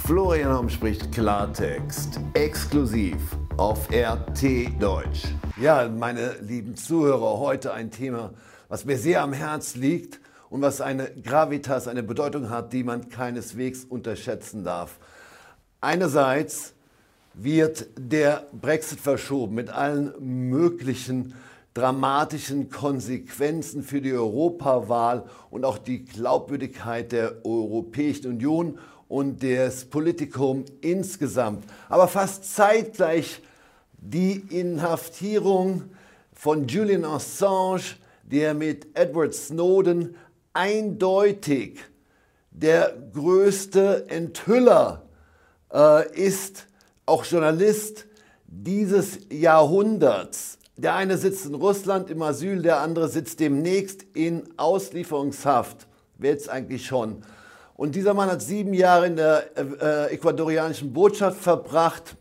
Florian Homm spricht Klartext, exklusiv auf RT Deutsch. Ja, meine lieben Zuhörer, heute ein Thema, was mir sehr am Herzen liegt und was eine Gravitas, eine Bedeutung hat, die man keineswegs unterschätzen darf. Einerseits wird der Brexit verschoben mit allen möglichen dramatischen Konsequenzen für die Europawahl und auch die Glaubwürdigkeit der Europäischen Union und des Politikum insgesamt. Aber fast zeitgleich die Inhaftierung von Julian Assange, der mit Edward Snowden eindeutig der größte Enthüller ist, auch Journalist dieses Jahrhunderts. Der eine sitzt in Russland im Asyl, der andere sitzt demnächst in Auslieferungshaft. Wer jetzt eigentlich schon? Und dieser Mann hat 7 Jahre in der ecuadorianischen Botschaft verbracht,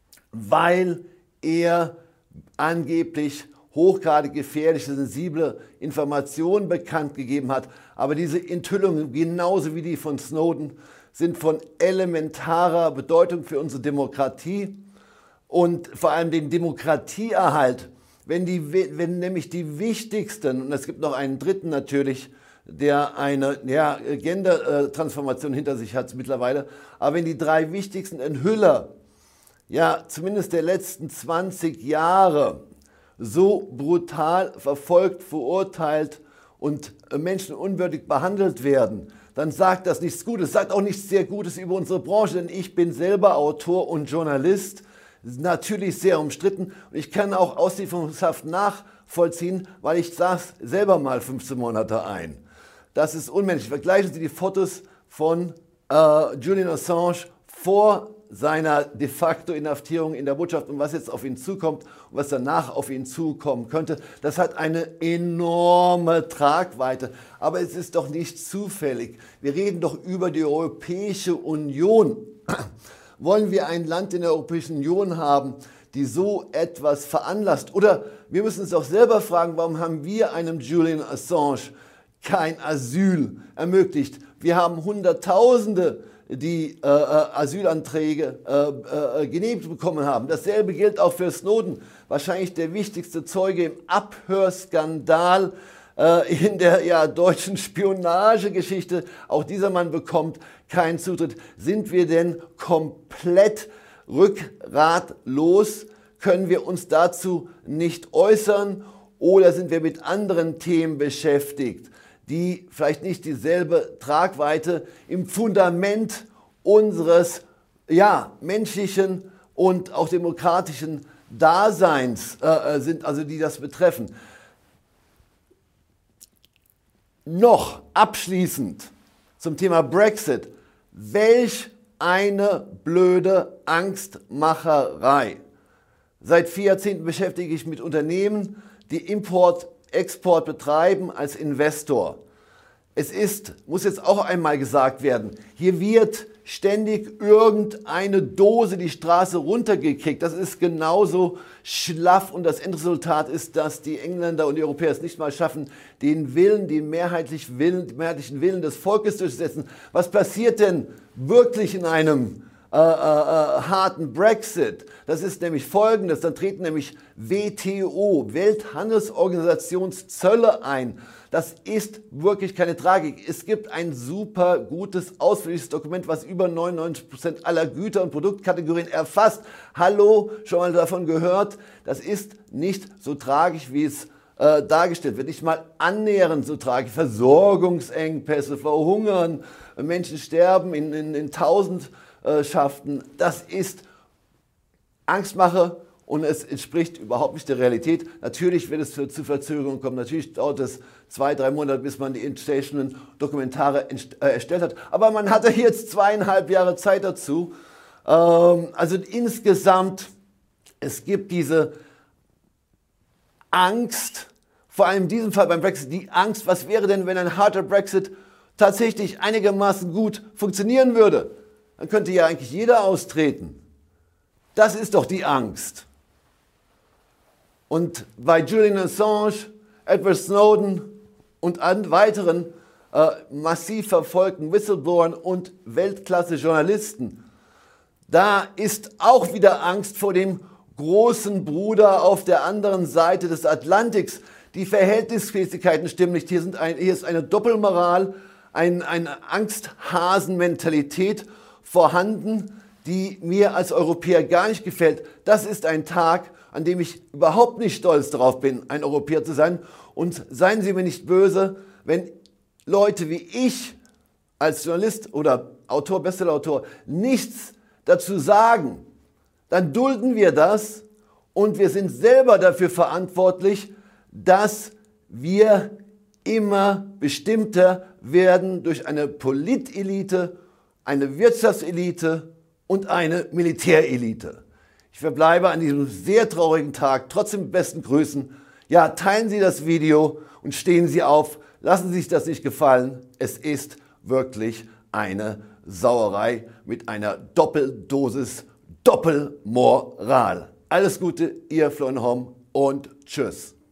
weil er angeblich hochgradig gefährliche, sensible Informationen bekannt gegeben hat. Aber diese Enthüllungen, genauso wie die von Snowden, sind von elementarer Bedeutung für unsere Demokratie und vor allem den Demokratieerhalt. Wenn nämlich die wichtigsten, und es gibt noch einen dritten natürlich, der eine Gender-Transformation hinter sich hat mittlerweile, aber wenn die 3 wichtigsten Enthüller, zumindest der letzten 20 Jahre, so brutal verfolgt, verurteilt und menschenunwürdig behandelt werden, dann sagt das nichts Gutes, sagt auch nichts sehr Gutes über unsere Branche, denn ich bin selber Autor und Journalist, natürlich sehr umstritten und ich kann auch Auslieferungshaft nachvollziehen, weil ich saß selber mal 15 Monate ein. Das ist unmenschlich. Vergleichen Sie die Fotos von Julian Assange vor seiner de facto Inhaftierung in der Botschaft und was jetzt auf ihn zukommt und was danach auf ihn zukommen könnte. Das hat eine enorme Tragweite. Aber es ist doch nicht zufällig. Wir reden doch über die Europäische Union. Wollen wir ein Land in der Europäischen Union haben, die so etwas veranlasst? Oder wir müssen uns auch selber fragen, warum haben wir einem Julian Assange kein Asyl ermöglicht? Wir haben Hunderttausende, die Asylanträge genehmigt bekommen haben. Dasselbe gilt auch für Snowden, wahrscheinlich der wichtigste Zeuge im Abhörskandal in der deutschen Spionagegeschichte. Auch dieser Mann bekommt keinen Zutritt. Sind wir denn komplett rückgratlos? Können wir uns dazu nicht äußern oder sind wir mit anderen Themen beschäftigt, die vielleicht nicht dieselbe Tragweite im Fundament unseres menschlichen und auch demokratischen Daseins sind, also die das betreffen. Noch abschließend zum Thema Brexit. Welch eine blöde Angstmacherei. Seit 4 Jahrzehnten beschäftige ich mich mit Unternehmen, die Import, Export betreiben als Investor. Muss jetzt auch einmal gesagt werden, hier wird ständig irgendeine Dose die Straße runtergekickt. Das ist genauso schlaff und das Endresultat ist, dass die Engländer und die Europäer es nicht mal schaffen, den mehrheitlichen Willen des Volkes durchzusetzen. Was passiert denn wirklich in einem harten Brexit? Das ist nämlich Folgendes, dann treten nämlich WTO, Welthandelsorganisationszölle ein. Das ist wirklich keine Tragik. Es gibt ein super gutes, ausführliches Dokument, was über 99% aller Güter- und Produktkategorien erfasst. Hallo, schon mal davon gehört? Das ist nicht so tragisch, wie es dargestellt wird. Nicht mal annähernd so tragisch. Versorgungsengpässe, Verhungern, Menschen sterben in Tausendschaften. Das ist Angstmache und es entspricht überhaupt nicht der Realität. Natürlich wird es zu Verzögerungen kommen. Natürlich dauert es 2-3 Monate, bis man die entsprechenden Dokumentare erstellt hat. Aber man hatte jetzt 2,5 Jahre Zeit dazu. Also insgesamt, es gibt diese Angst, vor allem in diesem Fall beim Brexit, die Angst, was wäre denn, wenn ein harter Brexit tatsächlich einigermaßen gut funktionieren würde? Dann könnte ja eigentlich jeder austreten. Das ist doch die Angst. Und bei Julian Assange, Edward Snowden und weiteren massiv verfolgten Whistleblowern und Weltklasse-Journalisten Da ist auch wieder Angst vor dem großen Bruder auf der anderen Seite des Atlantiks. Die Verhältnismäßigkeiten stimmen nicht. Hier ist eine Doppelmoral, eine Angsthasen-Mentalität vorhanden, die mir als Europäer gar nicht gefällt. Das ist ein Tag, an dem ich überhaupt nicht stolz darauf bin, ein Europäer zu sein. Und seien Sie mir nicht böse, wenn Leute wie ich als Journalist oder Autor, Bestsellerautor nichts dazu sagen, dann dulden wir das und wir sind selber dafür verantwortlich, dass wir immer bestimmter werden durch eine Politelite, eine Wirtschaftselite und eine Militärelite. Ich verbleibe an diesem sehr traurigen Tag trotzdem mit besten Grüßen. Ja, teilen Sie das Video und stehen Sie auf. Lassen Sie sich das nicht gefallen. Es ist wirklich eine Sauerei mit einer Doppeldosis Doppelmoral. Alles Gute, Ihr Florian Homm und tschüss.